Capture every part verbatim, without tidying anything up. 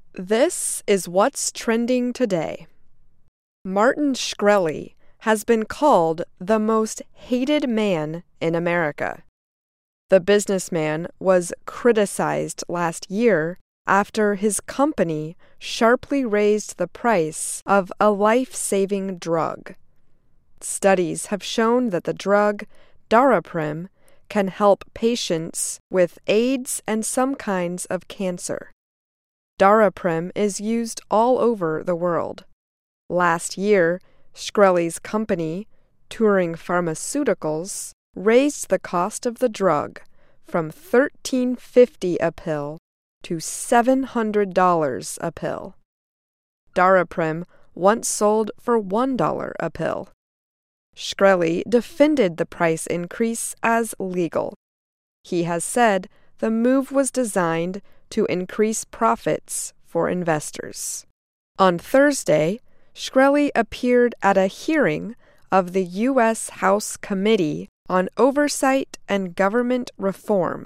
This is what's trending today. Martin Shkreli has been called the most hated man in America. The businessman was criticized last year after his company sharply raised the price of a life-saving drug. Studies have shown that the drug, Daraprim, can help patients with AIDS and some kinds of cancer. Daraprim is used all over the world. Last year, Shkreli's company, Turing Pharmaceuticals, raised the cost of the drug from thirteen fifty a pill to seven hundred dollars a pill. Daraprim once sold for one dollar a pill. Shkreli defended the price increase as legal. He has said the move was designed to increase profits for investors. On Thursday, Shkreli appeared at a hearing of the U S House Committee on Oversight and Government Reform.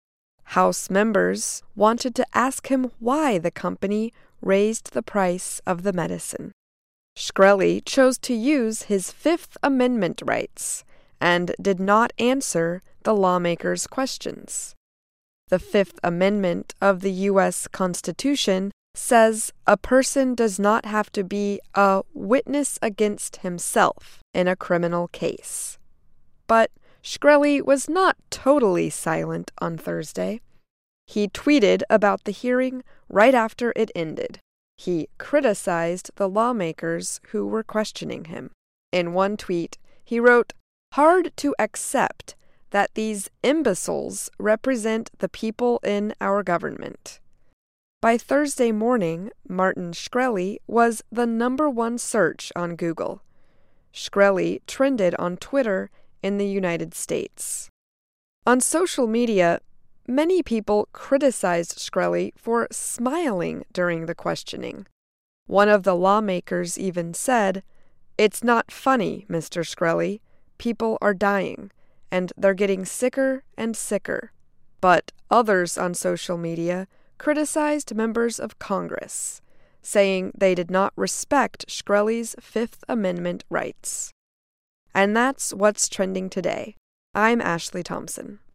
House members wanted to ask him why the company raised the price of the medicine. Shkreli chose to use his Fifth Amendment rights and did not answer the lawmakers' questions. The Fifth Amendment of the U S Constitution says a person does not have to be a witness against himself in a criminal case. But Shkreli was not totally silent on Thursday. He tweeted about the hearing right after it ended. He criticized the lawmakers who were questioning him. In one tweet, he wrote, "Hard to accept that these imbeciles represent the people in our government." By Thursday morning, Martin Shkreli was the number one search on Google. Shkreli trended on Twitter in the United States. On social media, many people criticized Shkreli for smiling during the questioning. One of the lawmakers even said, "It's not funny, Mister Shkreli. People are dying, and they're getting sicker and sicker." But others on social media criticized members of Congress, saying they did not respect Shkreli's Fifth Amendment rights. And that's what's trending today. I'm Ashley Thompson.